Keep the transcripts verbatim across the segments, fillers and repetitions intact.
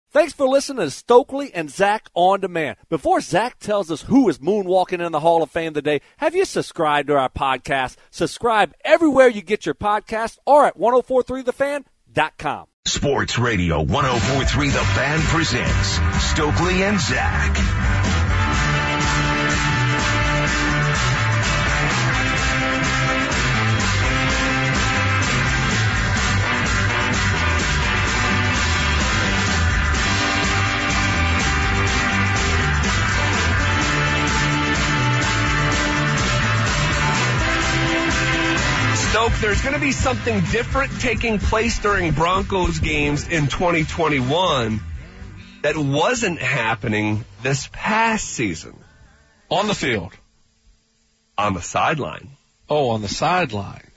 Thanks for listening to Stokely and Zach On Demand. Before Zach tells us who is moonwalking in the Hall of Fame today, have you subscribed to our podcast? Subscribe everywhere you get your podcast or at ten forty-three the fan dot com. Sports Radio ten forty-three The Fan presents Stokely and Zach. Stoke, there's going to be something different taking place during Broncos games in twenty twenty-one that wasn't happening this past season. On the field? On the sideline. Oh, on the sideline.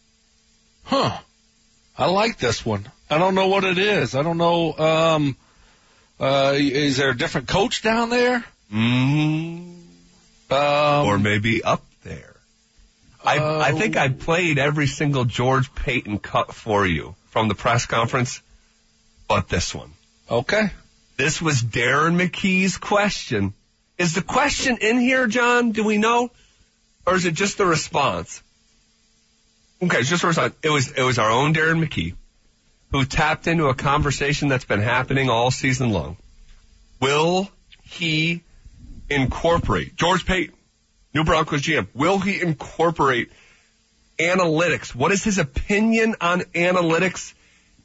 Huh. I like this one. I don't know what it is. I don't know. Um, uh, is there a different coach down there? Mm. Um, or maybe up there. I, uh, I think I played every single George Paton cut for you from the press conference, but this one. Okay. This was Darren McKee's question. Is the question in here, John? Do we know? Or is it just the response? Okay, it's just a response. It was, it was our own Darren McKee who tapped into a conversation that's been happening all season long. Will he incorporate George Paton? New Broncos G M, will he incorporate analytics? What is his opinion on analytics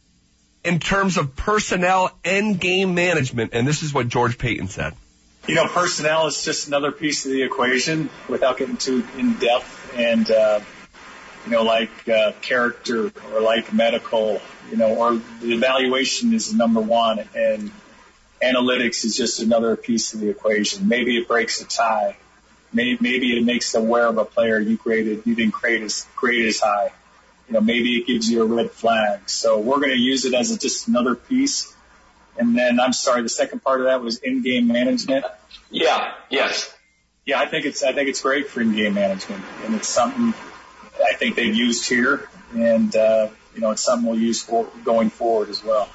in terms of personnel and game management? And this is what George Paton said. You know, personnel is just another piece of the equation without getting too in depth and, uh, you know, like uh, character or like medical, you know, or the evaluation is number one and analytics is just another piece of the equation. Maybe it breaks a tie. Maybe, maybe it makes aware of a player you graded, you didn't grade as, grade as high. You know, maybe it gives you a red flag. So we're going to use it as a, just another piece. And then, I'm sorry, the second part of that was in-game management. Yeah, yes. Yeah, I think it's, I think it's great for in-game management. And it's something I think they've used here. And, uh, you know, it's something we'll use for going forward as well.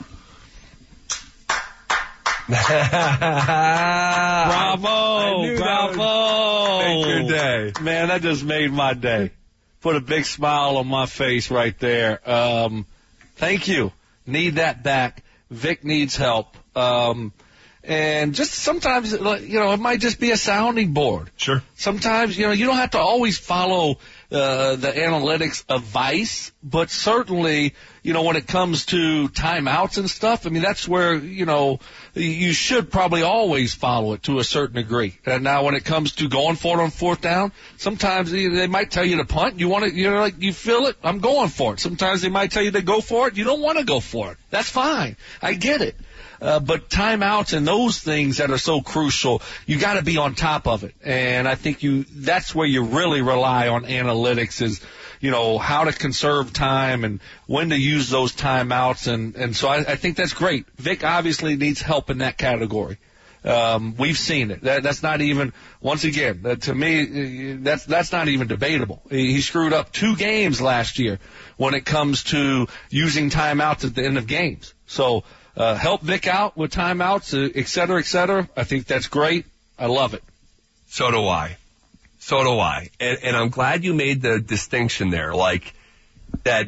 Bravo, bravo. Make your day. Man, that just made my day. Put a big smile on my face right there. Um, thank you. Need that back. Vic needs help. Um, and just sometimes, you know, it might just be a sounding board. Sure. Sometimes, you know, you don't have to always follow uh, the analytics advice, but certainly, you know, when it comes to timeouts and stuff, I mean, that's where, you know, you should probably always follow it to a certain degree. And now when it comes to going for it on fourth down, sometimes they might tell you to punt. You want to, you know, like you feel it, I'm going for it. Sometimes they might tell you to go for it. You don't want to go for it. That's fine. I get it. Uh, but timeouts and those things that are so crucial, you got to be on top of it. And I think you, that's where you really rely on analytics is, you know, how to conserve time and when to use those timeouts. And, and so I, I think that's great. Vic obviously needs help in that category. Um, we've seen it. That, that's not even, once again, that to me, that's, that's not even debatable. He, he screwed up two games last year when it comes to using timeouts at the end of games. So, uh, help Vic out with timeouts, uh, et cetera, et cetera. I think that's great. I love it. So do I. So do I. And, and I'm glad you made the distinction there, like that,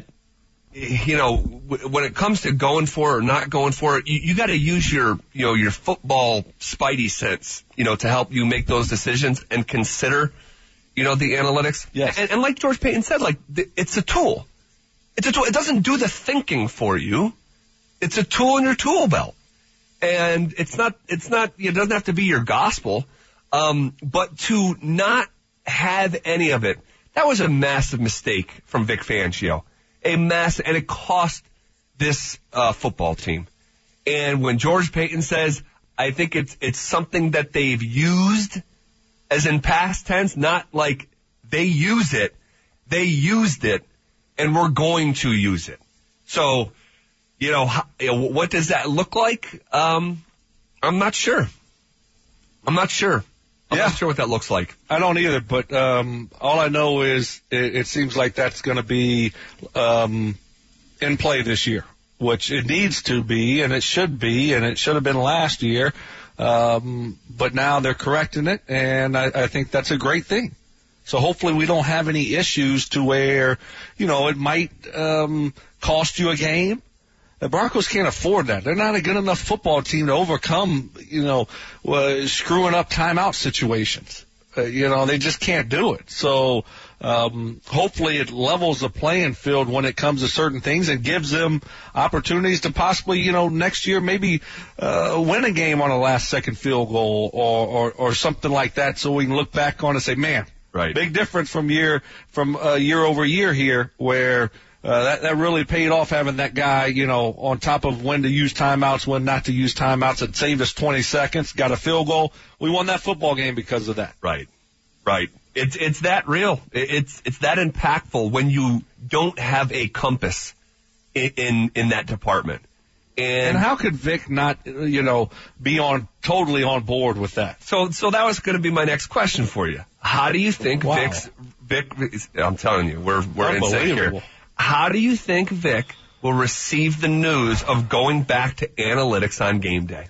you know, w- when it comes to going for it or not going for it, you, you got to use your, you know, your football spidey sense, you know, to help you make those decisions and consider, you know, the analytics. Yes. And, and like George Paton said, like, th- it's a tool. It's a tool. It doesn't do the thinking for you. It's a tool in your tool belt. And it's not, it's not, it doesn't have to be your gospel. Um, but to not have any of it, that was a massive mistake from Vic Fangio. A massive, and it cost this uh, football team. And when George Paton says, I think it's it's something that they've used, as in past tense, not like they use it, they used it, and we're going to use it. So, you know, how, you know what does that look like? Um, I'm not sure. I'm not sure. I'm yeah. not sure what that looks like. I don't either, but um, all I know is it, it seems like that's going to be um, in play this year. which it needs to be, and it should be, and it should have been last year. Um, but now they're correcting it, and I, I think that's a great thing. So hopefully we don't have any issues to where, you know, it might um, cost you a game. The Broncos can't afford that. They're not a good enough football team to overcome, you know, uh, screwing up timeout situations. Uh, you know, they just can't do it. So um, hopefully it levels the playing field when it comes to certain things and gives them opportunities to possibly, you know, next year maybe uh, win a game on a last-second field goal or, or, or something like that, so we can look back on and say, man, right, big difference from year from uh, year over year here, where uh, that that really paid off having that guy, you know, on top of when to use timeouts, when not to use timeouts. It saved us twenty seconds, got a field goal. We won that football game because of that. Right, right. It's it's that real. It's it's that impactful when you don't have a compass in in, in that department. And, and how could Vic not, you know, be on totally on board with that? So so that was going to be my next question for you. How do you think wow. Vic's Vic? I'm telling you, we're we're in sync here. How do you think Vic will receive the news of going back to analytics on game day?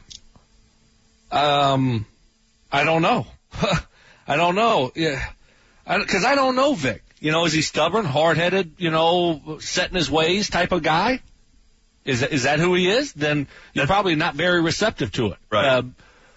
Um, I don't know. I don't know. Yeah, because I, I don't know Vic. You know, is he stubborn, hard-headed, you know, set in his ways type of guy? Is that, is that who he is? Then you're probably not very receptive to it. Right. Uh,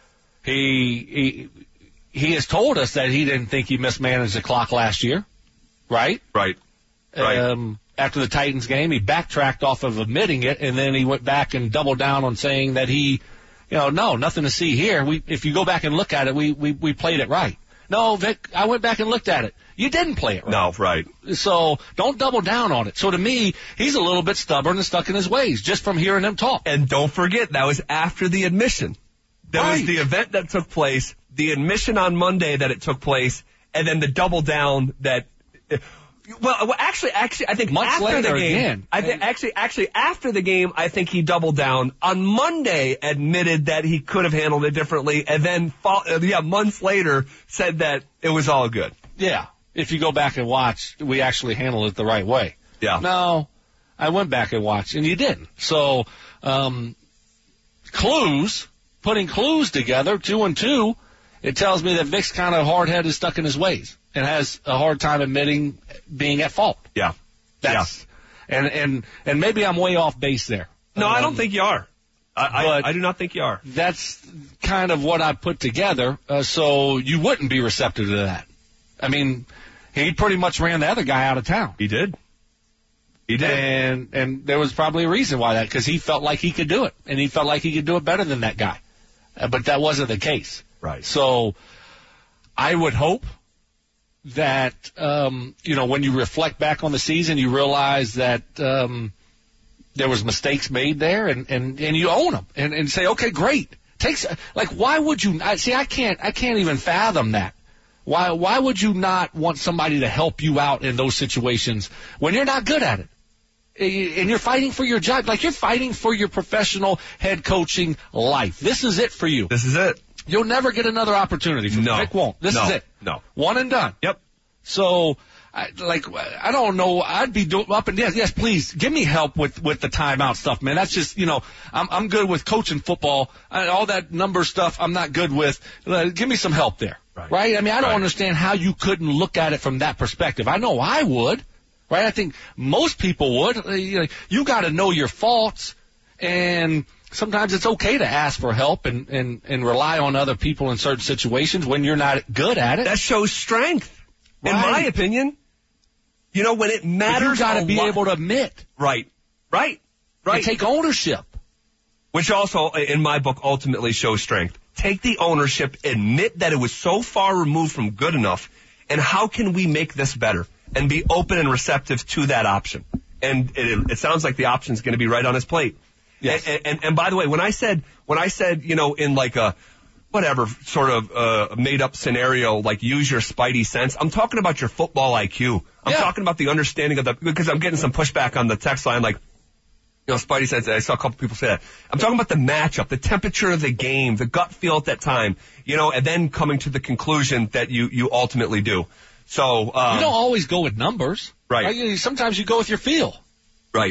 he he he has told us that he didn't think he mismanaged the clock last year. Right. Right. Right. Um, after the Titans game, he backtracked off of admitting it, and then he went back and doubled down on saying that he, you know, no, nothing to see here. We, if you go back and look at it, we, we, we played it right. No, Vic, I went back and looked at it. You didn't play it right. No, right. So don't double down on it. So to me, he's a little bit stubborn and stuck in his ways just from hearing him talk. And don't forget, that was after the admission. That right. was the event that took place, the admission on Monday that it took place, and then the double down that... Well, well, actually, actually, I think Months after later the game, again. I think actually, actually after the game, I think he doubled down. On Monday, admitted that he could have handled it differently, and then, uh, yeah, months later, said that it was all good. Yeah, if you go back and watch, we actually handled it the right way. Yeah. No, I went back and watched, and you didn't. So, um, clues, putting clues together, two and two, it tells me that Vic's kind of hard-headed, stuck in his ways, and has a hard time admitting being at fault. Yeah. That's, yeah. And, and, and maybe I'm way off base there. No, um, I don't think you are. I, I, I do not think you are. That's kind of what I put together, uh, so you wouldn't be receptive to that. I mean, he pretty much ran the other guy out of town. He did. He did. And, and there was probably a reason why that, because he felt like he could do it, and he felt like he could do it better than that guy. Uh, but that wasn't the case. Right. So I would hope that, um, you know, when you reflect back on the season, you realize that um, there was mistakes made there, and, and, and you own them and, and say, okay, great. Takes like, why would you? I, see, I can't, I can't even fathom that. Why, why would you not want somebody to help you out in those situations when you're not good at it? And you're fighting for your job, like you're fighting for your professional head coaching life. This is it for you. This is it. You'll never get another opportunity from no. Vic won't. This no. is it. No. One and done. Yep. So, I, like, I don't know. I'd be do, up and yes, yes, please give me help with, with the timeout stuff, man. That's just, you know, I'm I'm good with coaching football. I, all that number stuff, I'm not good with. Uh, give me some help there, right? right? I mean, I don't right. understand how you couldn't look at it from that perspective. I know I would, right? I think most people would. Uh, you know, you got to know your faults, and sometimes it's okay to ask for help and, and, and rely on other people in certain situations when you're not good at it. That shows strength, right. in my opinion. You know, when it matters, but you got to be lot. able to admit. Right, right, right. And take ownership. Which also, in my book, ultimately shows strength. Take the ownership, admit that it was so far removed from good enough, and how can we make this better? And be open and receptive to that option. And it, it sounds like the option's going to be right on his plate. Yes. And, and, and by the way, when I said, when I said, you know, in like a, whatever sort of, uh, made up scenario, like use your spidey sense, I'm talking about your football I Q. I'm yeah. talking about the understanding of the, because I'm getting some pushback on the text line, like, you know, spidey sense, I saw a couple people say that. I'm talking about the matchup, the temperature of the game, the gut feel at that time, you know, and then coming to the conclusion that you, you ultimately do. So, um, you don't always go with numbers. Right. right? Sometimes you go with your feel. Right.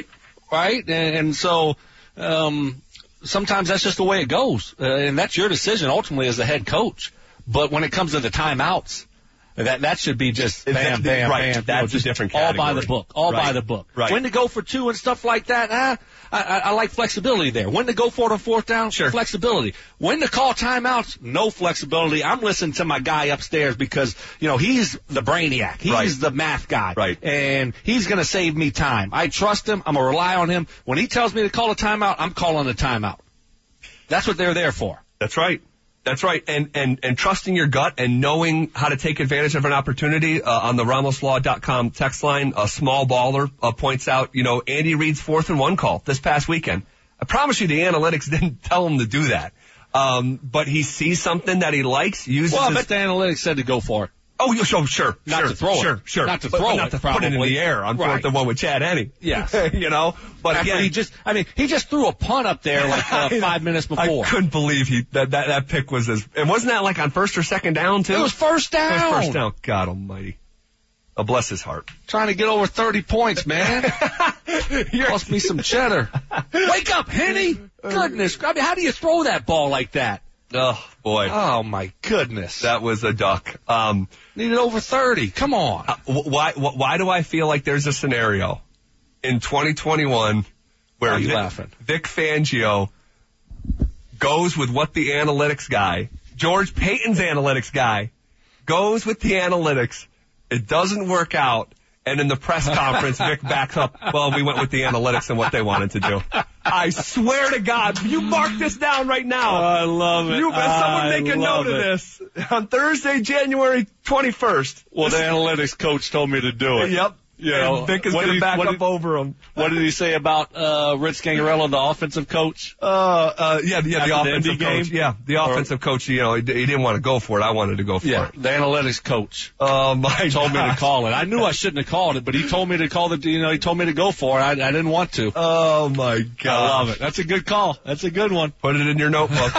right? And, and so um, sometimes that's just the way it goes, uh, and that's your decision ultimately as the head coach. But when it comes to the timeouts, that that should be just bam, bam, right. bam. That's you know, a just different all category. by the book, all Right. by the book. Right. When to go for two and stuff like that, ah, I, I, I like flexibility there. When to go for it on fourth down, Sure. flexibility. When to call timeouts, no flexibility. I'm listening to my guy upstairs because, you know, he's the brainiac. He's Right. the math guy. Right. And he's going to save me time. I trust him. I'm going to rely on him. When he tells me to call a timeout, I'm calling a timeout. That's what they're there for. That's right. That's right. And, and, and trusting your gut and knowing how to take advantage of an opportunity, uh, on the Ramos Law dot com text line, a small baller, uh, points out, you know, Andy Reid's fourth and one call this past weekend. I promise you the analytics didn't tell him to do that. Um, but he sees something that he likes, uses Well, I his, bet the analytics said to go for it. Oh, you sure, sure, Not sure, to throw it. sure, sure. Not to But- throw but it, not to put it in probably. the air on fourth Right. and one with Chad Henne. Yes. you know, but After again, he just, I mean, he just threw a punt up there like uh, five minutes before. I couldn't believe he that, that that pick was as, and wasn't that like on first or second down too? It was first down. It was first down. God Almighty. Oh, bless his heart. Trying to get over thirty points, man. Cost me some cheddar. Wake up, Henny. Goodness. I mean, how do you throw that ball like that? Oh boy, Oh, my goodness. that was a duck. Um, Needed over thirty. Come on. uh, wh- why wh- why do I feel like there's a scenario in twenty twenty-one where Why are you Vic, laughing? Vic Fangio goes with what the analytics guy, George Payton's analytics guy, goes with the analytics. It doesn't work out. And in the press conference, Vic backs up, well, we went with the analytics and what they wanted to do. I swear to God, you mark this down right now. I love it. You bet someone I make a love note of it. this. On Thursday, January twenty-first. Well, the analytics coach told me to do it. Yep. You And know, Vic is what going did to he- back what up did- over him. What did he say about uh, Rich Gangarello, the offensive coach? Uh, uh, yeah, yeah, After the the offensive Indy coach. game? Yeah, the Or- offensive coach, you know, he, he didn't want to go for it. I wanted to go for Yeah, it. the analytics coach. Oh, my Told me to gosh. call it. I knew I shouldn't have called it, but he told me to call the. You know, he told me to go for it. I, I didn't want to. Oh, my God. I love it. That's a good call. That's a good one. Put it in your notebook.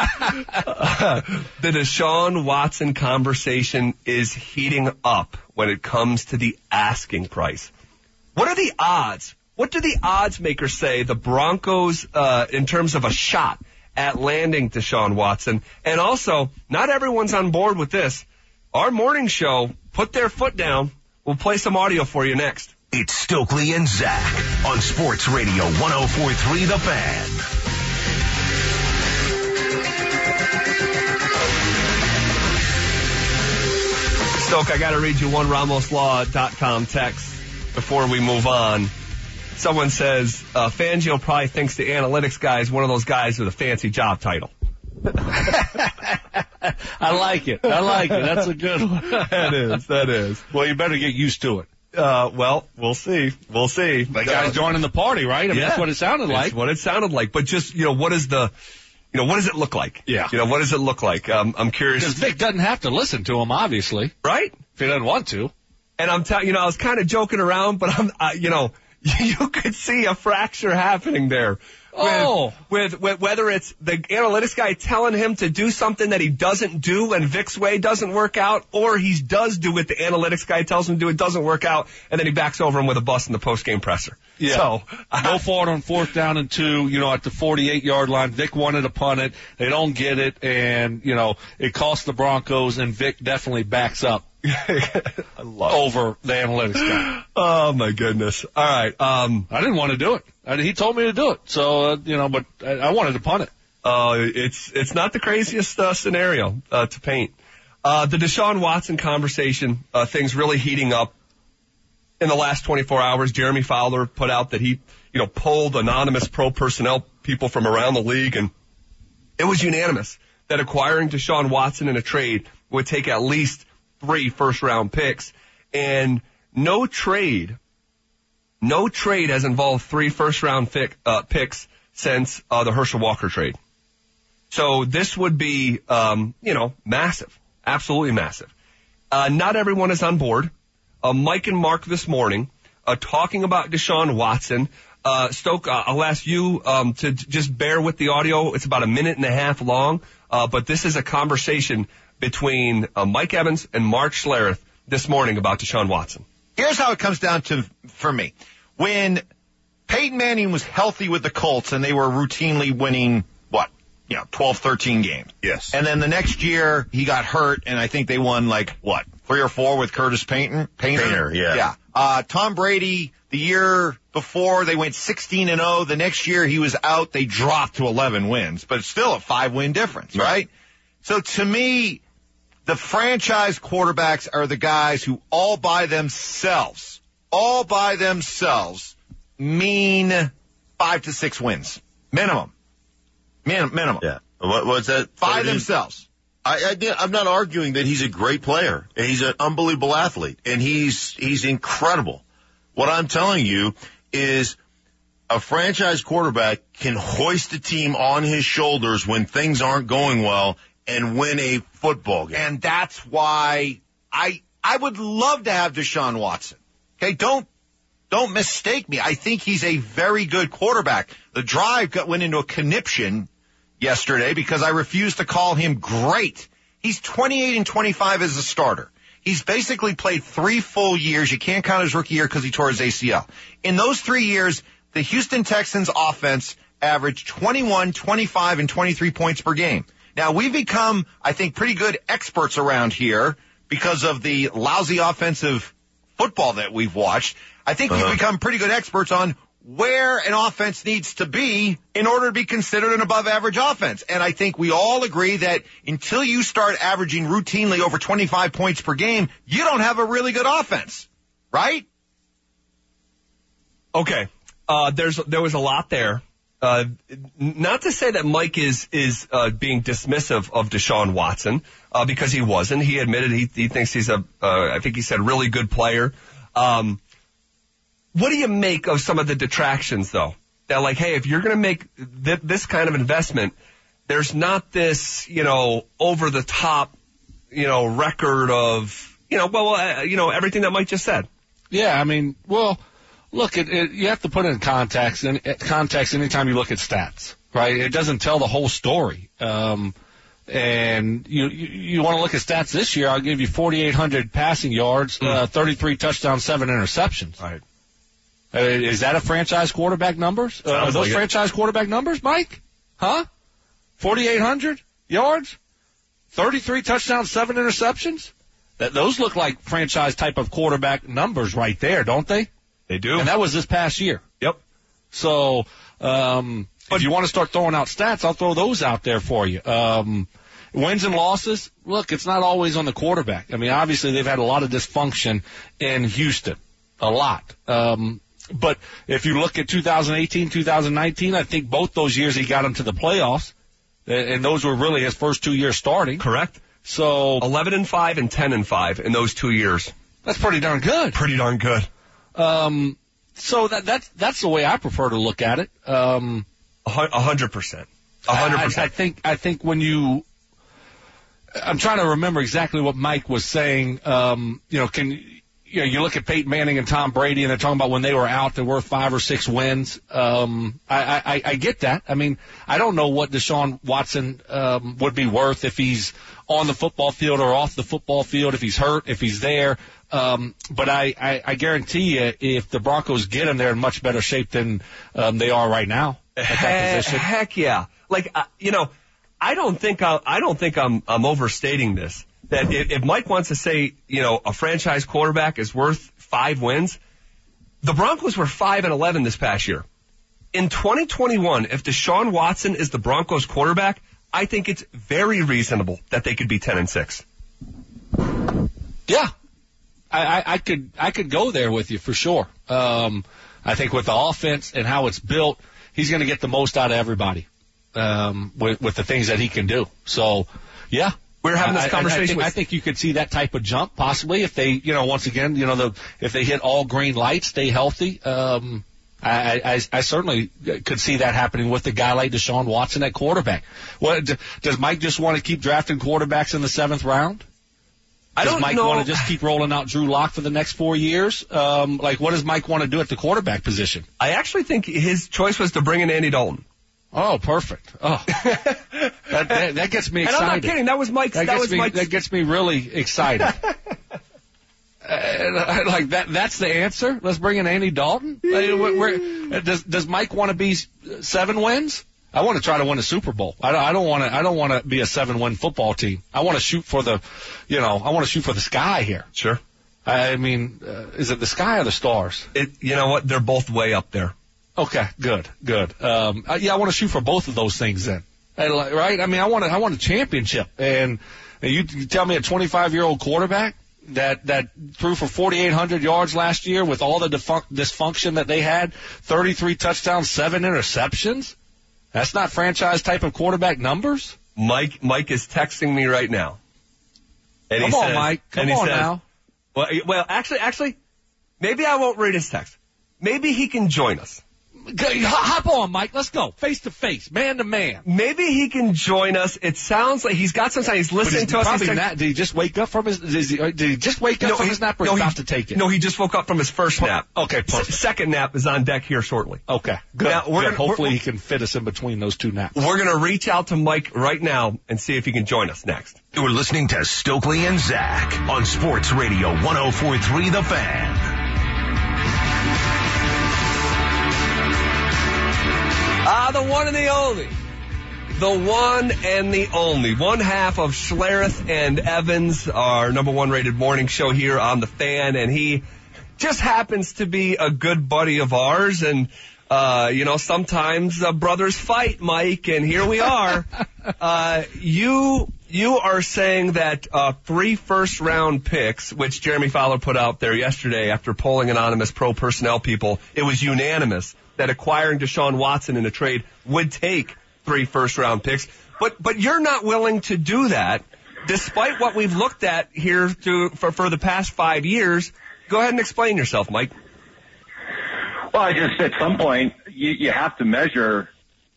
The Deshaun Watson conversation is heating up when it comes to the asking price. What are the odds? What do the odds makers say the Broncos, uh, in terms of a shot at landing Deshaun Watson? And also, not everyone's on board with this. Our morning show put their foot down. We'll play some audio for you next. It's Stokely and Zach on Sports Radio one oh four point three The Fan. Stoke, I got to read you one Ramos Law dot com text before we move on. Someone says, uh, Fangio probably thinks the analytics guy is one of those guys with a fancy job title. I like it. I like it. That's a good one. That is, that is. Well, you better get used to it. Uh, well, we'll see. We'll see. That guy's joining the party, right? I mean, Yeah. that's what it sounded like. That's what it sounded like. But just, you know, what is the, you know, what does it look like? Yeah. You know, what does it look like? Um, I'm curious. Because Vic doesn't have to listen to him, obviously, Right? if he doesn't want to. And I'm telling you know, I was kind of joking around, but I'm, uh, you know, you could see a fracture happening there. With, Oh. with, with whether it's the analytics guy telling him to do something that he doesn't do and Vic's way doesn't work out, or he does do it, the analytics guy tells him to do it, doesn't work out, and then he backs over him with a bus in the post-game presser. Yeah. So, Go for it on fourth down and two, you know, at the forty-eight yard line. Vic wanted to punt it. They don't get it, and, you know, it costs the Broncos, and Vic definitely backs up I love it. over the analytics guy. Oh, my goodness. All right. Um, I didn't want to do it. I, he told me to do it. So, uh, you know, but I, I wanted to punt it. Uh, it's it's not the craziest uh, scenario uh, to paint. Uh, the Deshaun Watson conversation, uh, things really heating up in the last twenty-four hours. Jeremy Fowler put out that he, you know, polled anonymous pro personnel people from around the league, and it was unanimous that acquiring Deshaun Watson in a trade would take at least three first-round picks, and no trade, no trade has involved three first-round pick, uh, picks since uh, the Herschel Walker trade. So this would be, um, you know, massive, absolutely massive. Uh, not everyone is on board. Uh, Mike and Mark this morning uh, talking about Deshaun Watson. Uh, Stoke, uh, I'll ask you um, to j- just bear with the audio. It's about a minute and a half long, uh, but this is a conversation between uh, Mike Evans and Mark Schlereth this morning about Deshaun Watson. Here's how it comes down to for me. When Peyton Manning was healthy with the Colts, and they were routinely winning, what, you know, twelve, thirteen games. Yes. And then the next year, he got hurt, and I think they won, like, what, three or four with Curtis Painter? Painter, Painter, yeah. Yeah. Uh, Tom Brady, the year before, they went sixteen and oh. The next year, he was out. They dropped to eleven wins, but it's still a five-win difference, right? right? So to me, the franchise quarterbacks are the guys who all by themselves, all by themselves, mean five to six wins. Minimum. Min- minimum. Yeah. What was that? By themselves. I, I did, I'm not arguing that he's a great player. He's an unbelievable athlete, and he's he's incredible. What I'm telling you is a franchise quarterback can hoist a team on his shoulders when things aren't going well and win a football game. And that's why I I would love to have Deshaun Watson. Okay, don't don't mistake me. I think he's a very good quarterback. The drive got, went into a conniption yesterday because I refused to call him great. He's twenty-eight and twenty-five as a starter. He's basically played three full years. You can't count his rookie year because he tore his A C L. In those three years, the Houston Texans offense averaged twenty-one, twenty-five, and twenty-three points per game. Now, we've become, I think, pretty good experts around here because of the lousy offensive football that we've watched. I think uh-huh. we've become pretty good experts on where an offense needs to be in order to be considered an above-average offense. And I think we all agree that until you start averaging routinely over twenty-five points per game, you don't have a really good offense, right? Okay. Uh, there's there was a lot there. Uh, not to say that Mike is is uh, being dismissive of Deshaun Watson, uh, because he wasn't. He admitted he he thinks he's a, uh, I think he said, really good player. Um, what do you make of some of the detractions, though? That, like, hey, if you're going to make th- this kind of investment, there's not this, you know, over the top, you know, record of, you know, well, uh, you know, everything that Mike just said. Yeah, I mean, well. Look, it, it, you have to put it in context. In context, anytime you look at stats, right? It doesn't tell the whole story. Um, and you you, you want to look at stats this year? I'll give you forty-eight hundred passing yards, mm. uh, thirty-three touchdowns, seven interceptions. Right. Uh, is that a franchise quarterback numbers? Uh, are those like franchise it. quarterback numbers, Mike? Huh? forty-eight hundred yards, thirty-three touchdowns, seven interceptions. That those look like franchise type of quarterback numbers right there, don't they? They do. And that was this past year. Yep. So, um, if you want to start throwing out stats, I'll throw those out there for you. Um, wins and losses, look, it's not always on the quarterback. I mean, obviously they've had a lot of dysfunction in Houston. A lot. Um, but if you look at two thousand eighteen, two thousand nineteen, I think both those years he got them to the playoffs. And those were really his first two years starting. Correct. So eleven and five and ten and five in those two years. That's pretty darn good. Pretty darn good. Um, so that, that's, that's the way I prefer to look at it. Um, a hundred percent. A hundred percent. I think, I think when you, I'm trying to remember exactly what Mike was saying. Um, you know, can, you know, you look at Peyton Manning and Tom Brady and they're talking about when they were out, they were five or six wins. Um, I, I, I get that. I mean, I don't know what Deshaun Watson, um, would be worth if he's on the football field or off the football field, if he's hurt, if he's there. Um, but I, I, I guarantee you, if the Broncos get him, they're in much better shape than um, they are right now at heck, that position. Heck yeah! Like uh, you know, I don't think I, I don't think I'm I'm overstating this. That if, if Mike wants to say, you know, a franchise quarterback is worth five wins, the Broncos were five and eleven this past year. In twenty twenty-one, if Deshaun Watson is the Broncos quarterback, I think it's very reasonable that they could be ten and six. Yeah. I, I, I could I could go there with you for sure. Um, I think with the offense and how it's built, he's going to get the most out of everybody um, with, with the things that he can do. So, yeah. We're having this I, conversation. I, I, think, with... I think you could see that type of jump possibly if they, you know, once again, you know, the if they hit all green lights, stay healthy. Um, I, I, I certainly could see that happening with a guy like Deshaun Watson at quarterback. What does Mike just want to keep drafting quarterbacks in the seventh round? I does don't Mike know. want to just keep rolling out Drew Lock for the next four years? Um, like, what does Mike want to do at the quarterback position? I actually think his choice was to bring in Andy Dalton. Oh, perfect. Oh, that, that, that gets me excited. And I'm not kidding. That was Mike's. That, that gets was me. Mike's. That gets me really excited. Uh, like that, that's the answer. Let's bring in Andy Dalton. Uh, we're, we're, does does Mike want to be seven wins? I want to try to win a Super Bowl. I don't, I don't want to. I don't want to be a seven-win football team. I want to shoot for the, you know, I want to shoot for the sky here. Sure. I mean, uh, is it the sky or the stars? It. You know what? They're both way up there. Okay, good, good. Um, uh, yeah, I want to shoot for both of those things then. And, like, right? I mean, I want to. I want a championship. And, and you, you tell me a twenty-five-year-old quarterback that that threw for forty-eight hundred yards last year with all the defun- dysfunction that they had, thirty-three touchdowns, seven interceptions. That's not franchise type of quarterback numbers. Mike Mike is texting me right now. And Come he on, says, Mike. Come and he on says, now. Well, well, actually, actually, maybe I won't read his text. Maybe he can join us. Hop on, Mike. Let's go. Face to face, man to man. Maybe he can join us. It sounds like he's got some time. He's listening to us. Probably not. Did he just wake up from his? Did he, did he just wake up no, from he, his nap, or no, he's he, about to take it? No, he just woke up from his first nap. Okay, perfect. S- second nap is on deck here shortly. Okay, good. Now, we're good. Gonna, Hopefully, we're, he can fit us in between those two naps. We're going to reach out to Mike right now and see if he can join us next. You're listening to Stokely and Zach on Sports Radio one oh four point three The Fan. Ah, the one and the only. The one and the only. One half of Schlereth and Evans, our number one rated morning show here on The Fan, and he just happens to be a good buddy of ours, and, uh, you know, sometimes uh, brothers fight, Mike, and here we are. uh, you, you are saying that uh, three first round picks, which Jeremy Fowler put out there yesterday after polling anonymous pro personnel people, it was unanimous that acquiring Deshaun Watson in a trade would take three first-round picks. But but you're not willing to do that, despite what we've looked at here to, for, for the past five years. Go ahead and explain yourself, Mike. Well, I just, at some point, you, you have to measure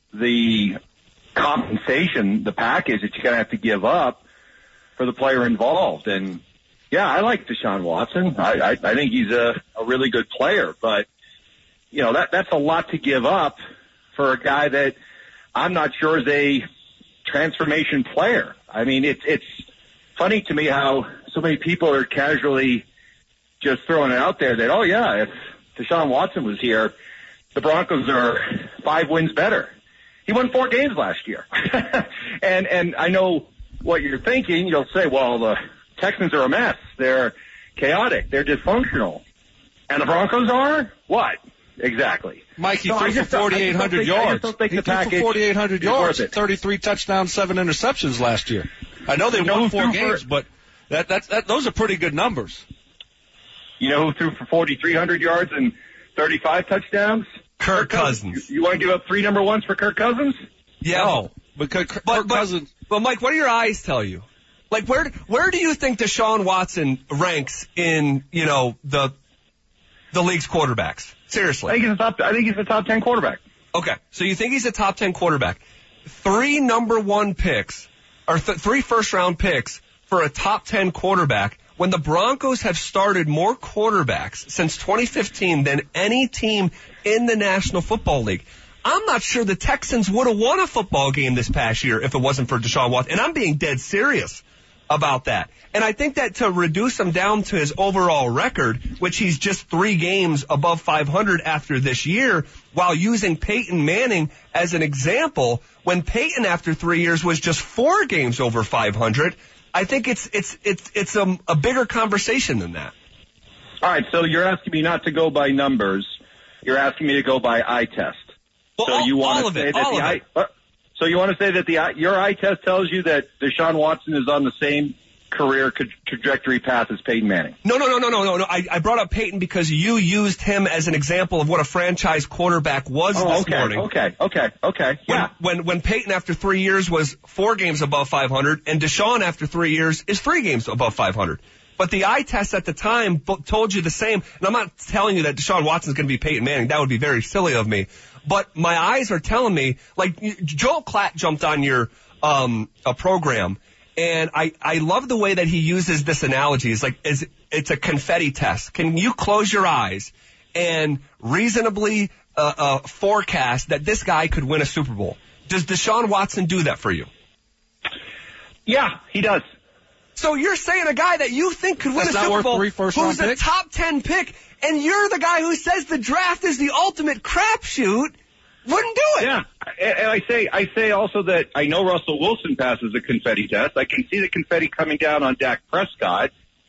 the compensation, the package that you're going to have to give up for the player involved. And, yeah, I like Deshaun Watson. I, I, I think he's a, a really good player, but you know, that that's a lot to give up for a guy that I'm not sure is a transformation player. I mean, it's it's funny to me how so many people are casually just throwing it out there that, oh, yeah, if Deshaun Watson was here, the Broncos are five wins better. He won four games last year. and and I know what you're thinking. You'll say, well, the Texans are a mess. They're chaotic. They're dysfunctional. And the Broncos are? What? Exactly. Mike, he so threw for forty-eight hundred yards. He threw for forty-eight hundred yards, thirty-three touchdowns, seven interceptions last year. I know they you know won four games, for, but that, that, that, those are pretty good numbers. You know who threw for forty-three hundred yards and thirty-five touchdowns? Kirk, Kirk Cousins. Cousins. You, you want to give up three number ones for Kirk Cousins? Yeah. No, because Kirk but, but, Cousins. But, Mike, what do your eyes tell you? Like, where where do you think Deshaun Watson ranks in, you know, the the league's quarterbacks? Seriously. I think he's a top, I think he's a top ten quarterback. Okay. So you think he's a top ten quarterback. Three number one picks, or th- three first round picks for a top ten quarterback when the Broncos have started more quarterbacks since twenty fifteen than any team in the National Football League. I'm not sure the Texans would have won a football game this past year if it wasn't for Deshaun Watson. And I'm being dead serious about that. And I think that to reduce him down to his overall record, which he's just three games above five hundred after this year, while using Peyton Manning as an example, when Peyton after three years was just four games over five hundred, I think it's it's it's it's a, a bigger conversation than that. All right, so you're asking me not to go by numbers. You're asking me to go by eye test. Well, so all, you want all to of say it, that all the of eye, it. uh, so you want to say that the eye, your eye test tells you that Deshaun Watson is on the same career tra- trajectory path as Peyton Manning? No, no, no, no, no, no, no. I, I brought up Peyton because you used him as an example of what a franchise quarterback was oh, this okay, morning. Okay, okay, okay, yeah. When, when when Peyton after three years was four games above five hundred, and Deshaun after three years is three games above five hundred. But the eye test at the time b- told you the same. And I'm not telling you that Deshaun Watson's going to be Peyton Manning. That would be very silly of me. But my eyes are telling me, like, Joel Klatt jumped on your um a program, and I, I love the way that he uses this analogy. It's like it's, it's a confetti test. Can you close your eyes and reasonably uh, uh, forecast that this guy could win a Super Bowl? Does Deshaun Watson do that for you? Yeah, he does. So you're saying a guy that you think could win That's a not Super worth Bowl, three first who's round a picks? top ten pick, and you're the guy who says the draft is the ultimate crapshoot, wouldn't do it. Yeah, and and I say I say also that I know Russell Wilson passes the confetti test. I can see the confetti coming down on Dak Prescott.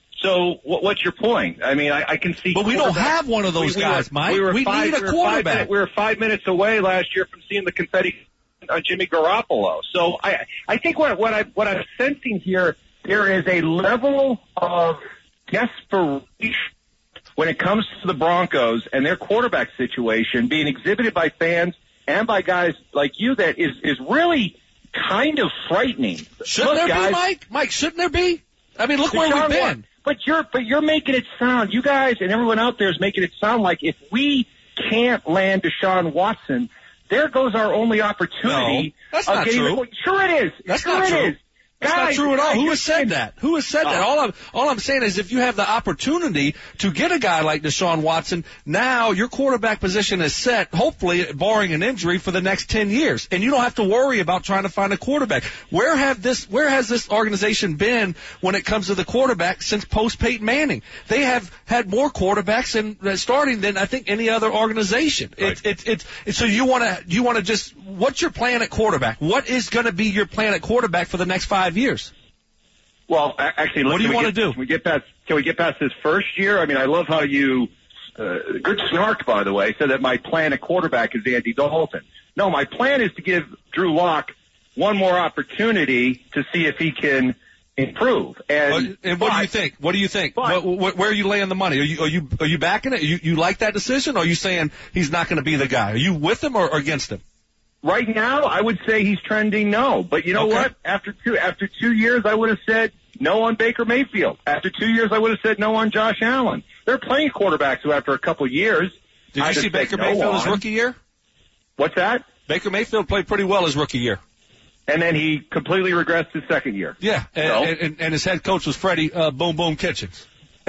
So what, what's your point? I mean, I, I can see. But we don't quarterbacks- have one of those we, we guys, were, Mike. We, were We five, need a we were five quarterback. minute- we were five minutes away last year from seeing the confetti on Jimmy Garoppolo. So I I think what what I what I'm sensing here, there is a level of desperation when it comes to the Broncos and their quarterback situation being exhibited by fans and by guys like you that is, is really kind of frightening. Shouldn't Look, there guys, be, Mike? Mike, shouldn't there be? I mean, look where Deshaun we've been. Watson- But you're but you're making it sound, you guys and everyone out there is making it sound like if we can't land Deshaun Watson, there goes our only opportunity. No, that's of not getting true. The, sure it is. That's sure not it true. is. That's Guys, not true at all. guys, Who you're has said saying- that? Who has said that? Oh. All I'm all I'm saying is if you have the opportunity to get a guy like Deshaun Watson, now your quarterback position is set, hopefully barring an injury, for the next ten years. And you don't have to worry about trying to find a quarterback. Where have this where has this organization been when it comes to the quarterback since post Peyton Manning? They have had more quarterbacks in uh, starting than I think any other organization. Right. It's it's it's it's so you want to you want to just what's your plan at quarterback? What is going to be your plan at quarterback for the next five years? Well, a- actually, look, What do you can we wanna get- do? Can we get past? Can we get past this first year? I mean, I love how you, uh, good snark, by the way, said that my plan at quarterback is Andy Dalton. No, my plan is to give Drew Lock one more opportunity to see if he can improve. And, And what do you but- think? What do you think? but- What, what, where are you laying the money? Are you are you are you backing it? You you like that decision? Or are you saying he's not going to be the guy? Are you with him or, or against him? Right now, I would say he's trending no. But you know Okay. what? After two after two years, I would have said no on Baker Mayfield. After two years, I would have said no on Josh Allen. There are plenty of quarterbacks who, after a couple of years, Did you I'd see have said Baker no Mayfield his on. rookie year? What's that? Baker Mayfield played pretty well his rookie year. And then he completely regressed his second year. Yeah, and, No. and, and, and his head coach was Freddie uh, Boom Boom Kitchens.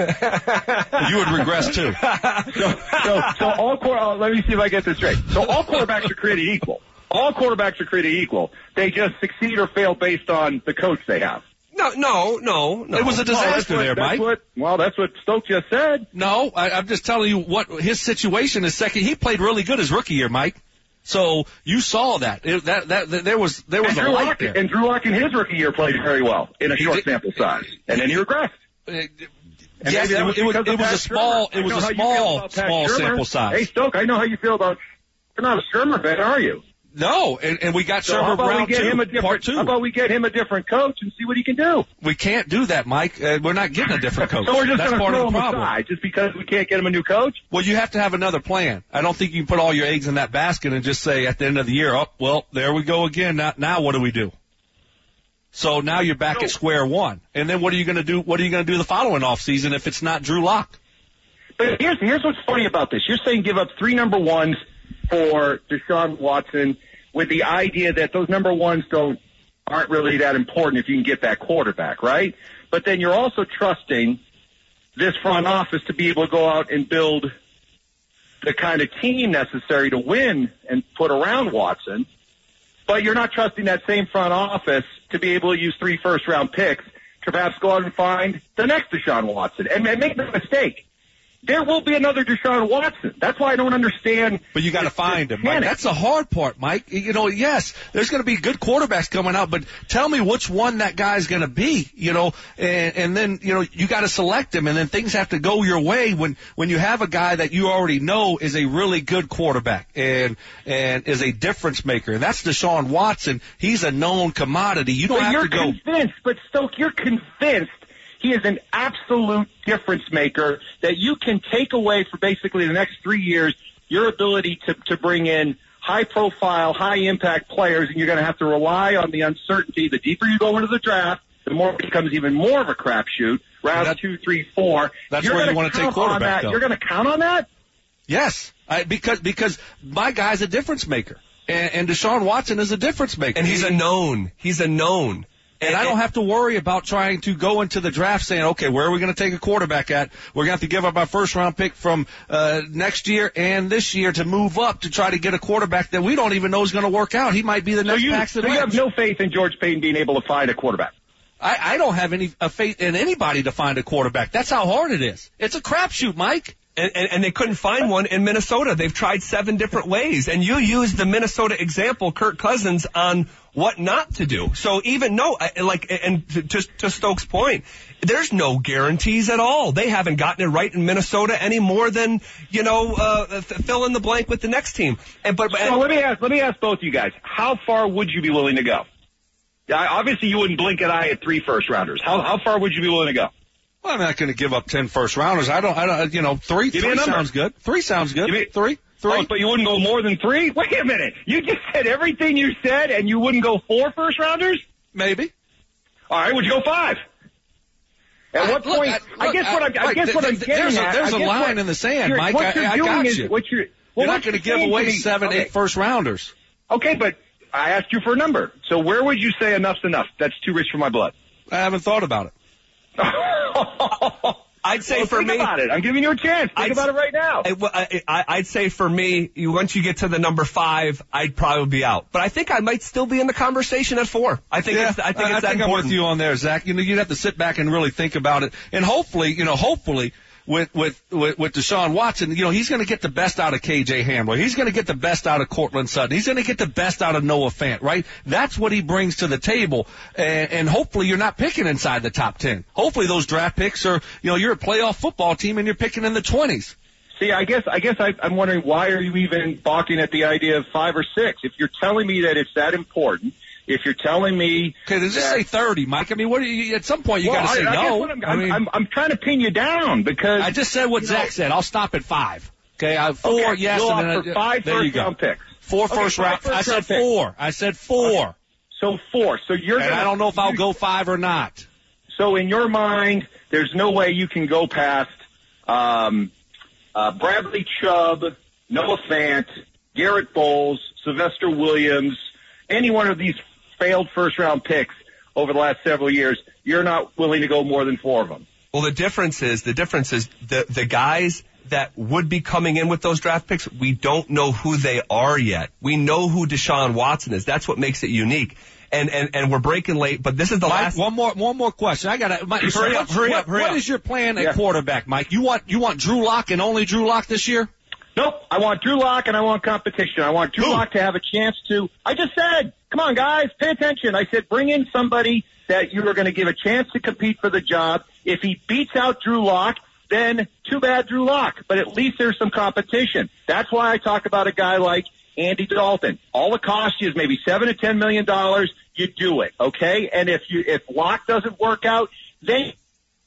You would regress too. So, so, so all quar- uh, let me see if I get this straight. So all quarterbacks are created equal. All quarterbacks are created equal. They just succeed or fail based on the coach they have. No, no, no, no. It was a Well, that's disaster what- there, that's Mike. What, well, that's what Stokes just said. No, I, I'm just telling you what his situation is. Second, he played really good his rookie year, Mike. So you saw that. It, that, that that there was there was And a Drew, light Lock, there. and Drew Lock in his rookie year played very well in a He short did- sample size. And then he regressed. Uh, And yes, maybe that it, was it was because of it was a Pat small Shermer. it I was know a how you feel small about Pat small Shermer. sample Hey, size. Stoke, I know how you feel about. You're not a Shermer fan, are you? No, and, and we got So how Shermer about we round get two, him a part different? two. How about we get him a different coach and see what he can do? We can't do that, Mike. Uh, we're not getting a different coach. So we're just That's going to part throw of the him problem. aside just because we can't get him a new coach. Well, you have to have another plan. I don't think you can put all your eggs in that basket and just say at the end of the year, oh, well, there we go again. Now, now what do we do? So now you're back So- at square one. And then what are you going to do? What are you going to do the following off season if it's not Drew Lock? But here's here's what's funny about this. You're saying give up three number ones for Deshaun Watson with the idea that those number ones don't aren't really that important if you can get that quarterback, right? But then you're also trusting this front office to be able to go out and build the kind of team necessary to win and put around Watson. But you're not trusting that same front office to be able to use three first round picks to perhaps go out and find the next Deshaun Watson. And, and make no mistake, there will be another Deshaun Watson. That's why I don't understand. But you got to this- find this him, Mike. panic. That's the hard part, Mike. You know, yes, there's going to be good quarterbacks coming out, but tell me which one that guy's going to be, you know, and, and then, you know, you got to select him, and then things have to go your way when, when you have a guy that you already know is a really good quarterback and, and is a difference maker. And that's Deshaun Watson. He's a known commodity. You don't But have you're to go. convinced, but Stoke, you're convinced he is an absolute difference maker that you can take away for basically the next three years your ability to, to bring in high-profile, high-impact players, and you're going to have to rely on the uncertainty. The deeper you go into the draft, the more it becomes even more of a crapshoot. Round That- two, three, four. that's You're where you gonna wanna take count on quarterback, that. though. You're going to count on that? Yes, I, because because my guy's a difference maker, and, and Deshaun Watson is a difference maker, And he's a known. He's a known. And I don't have to worry about trying to go into the draft saying, okay, where are we going to take a quarterback at? We're going to have to give up our first round pick from uh, next year and this year to move up to try to get a quarterback that we don't even know is going to work out. He might be the So next you, Paxton so you have Lynch. no faith in George Payton being able to find a quarterback? I, I don't have any uh, faith in anybody to find a quarterback. That's how hard it is. It's a crapshoot, Mike. And, and, and they couldn't find one in Minnesota. They've tried seven different ways. And you used the Minnesota example, Kirk Cousins, on what not to do. So even no, like, and to, to Stokes' point, there's no guarantees at all. They haven't gotten it right in Minnesota any more than, you know, uh, fill in the blank with the next team. And but, but so let me ask, let me ask both of you guys, how far would you be willing to go? Obviously, you wouldn't blink an eye at three first rounders. How how far would you be willing to go? Well, I'm not going to give up ten first rounders. I don't, I don't, you know, three, Give three sounds good. Three sounds good. Me, three, three. Oh, but you wouldn't go more than three? Wait a minute. You just said everything you said and you wouldn't go four first rounders? Maybe. All right, would you go five? At I, what look, point? I, I look, guess what I'm, I, I guess th- what I'm th- getting there's at. a, there's a line what, in the sand, Mike. What you're I, I doing got is, you. what you're, you're well, not going to give away seven, okay. eight first rounders. Okay, but I asked you for a number. So where would you say enough's enough? That's too rich for my blood. I haven't thought about it. I'd say well, for think me, about it. I'm giving you a chance. Think I'd, about it right now. I, I, I'd say for me, you, once you get to the number five, I'd probably be out. But I think I might still be in the conversation at four. I think yeah, it's, I think I, it's I that think important. I'm with you on there, Zach. You know, you'd have to sit back and really think about it, and hopefully, you know, hopefully. With, with, with, with Deshaun Watson, you know, he's going to get the best out of K J Hamler. He's going to get the best out of Cortland Sutton. He's going to get the best out of Noah Fant, right? That's what he brings to the table. And, and hopefully you're not picking inside the top ten. Hopefully those draft picks are, you know, you're a playoff football team and you're picking in the twenties. See, I guess, I guess I, I'm wondering why are you even balking at the idea of five or six? If you're telling me that it's that important, if you're telling me, okay, does this say thirty, Mike? I mean, what do you? At some point, you well, got to say I, I no. I'm, I mean, I'm, I'm trying to pin you down because I just said what Zach know, said. I'll stop at five. Okay, I, four, okay, yes, you'll and then opt for I, five there first you go. round picks. Four okay, first round. I said round four. Picks. I said four. Okay. So four. So you're. And gonna, I don't know if I'll you, go five or not. So in your mind, there's no way you can go past um, uh, Bradley Chubb, Noah Fant, Garrett Bowles, Sylvester Williams, any one of these failed first-round picks over the last several years. You're not willing to go more than four of them. Well, the difference is the difference is the the guys that would be coming in with those draft picks, we don't know who they are yet. We know who Deshaun Watson is. That's what makes it unique. And and, and we're breaking late, but this is the Mike, last. One more one more question. I got to hurry up, hurry up, hurry What up. is your plan at Yeah. quarterback, Mike? You want you want Drew Lock and only Drew Lock this year? Nope. I want Drew Lock and I want competition. I want Drew Who? Lock to have a chance to. I just said, come on, guys, pay attention. I said, bring in somebody that you are going to give a chance to compete for the job. If he beats out Drew Lock, then too bad, Drew Lock. But at least there's some competition. That's why I talk about a guy like Andy Dalton. All it costs you is maybe seven to ten million dollars. You do it, okay? And if you if Lock doesn't work out, then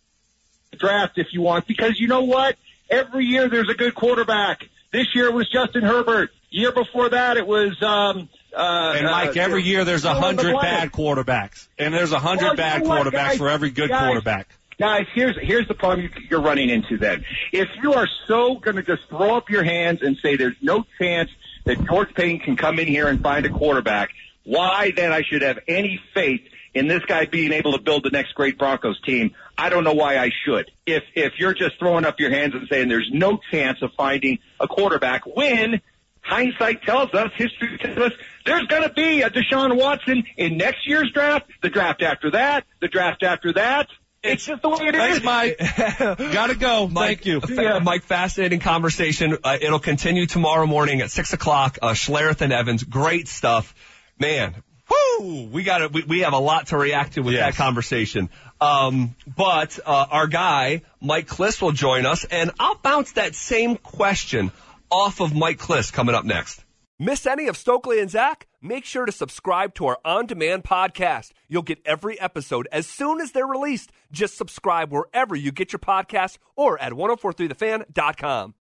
draft if you want, because you know what? Every year there's a good quarterback. This year it was Justin Herbert. Year before that it was um uh And Mike, uh, every year there's a fill in the hundred blank. bad quarterbacks, and there's a hundred Well, you bad know what, quarterbacks guys? for every good Guys, quarterback. Guys, here's here's the problem you- you're running into then. If you are so going to just throw up your hands and say there's no chance that George Payton can come in here and find a quarterback, why then I should have any faith in this guy being able to build the next great Broncos team? I don't know why I should. If if you're just throwing up your hands and saying there's no chance of finding a quarterback, when hindsight tells us, history tells us, there's going to be a Deshaun Watson in next year's draft, the draft after that, the draft after that. It's just the way it Thanks, is. Mike. Gotta go. Mike, Thank you. fa- Mike, fascinating conversation. Uh, it'll continue tomorrow morning at six o'clock. Uh, Schlereth and Evans, great stuff, man. Whoo! We got we, we have a lot to react to with Yes. that conversation. Um, but uh, our guy Mike Kliss will join us, and I'll bounce that same question off of Mike Kliss coming up next. Miss any of Stokely and Zach? Make sure to subscribe to our on-demand podcast. You'll get every episode as soon as they're released. Just subscribe wherever you get your podcasts or at ten forty-three the fan dot com.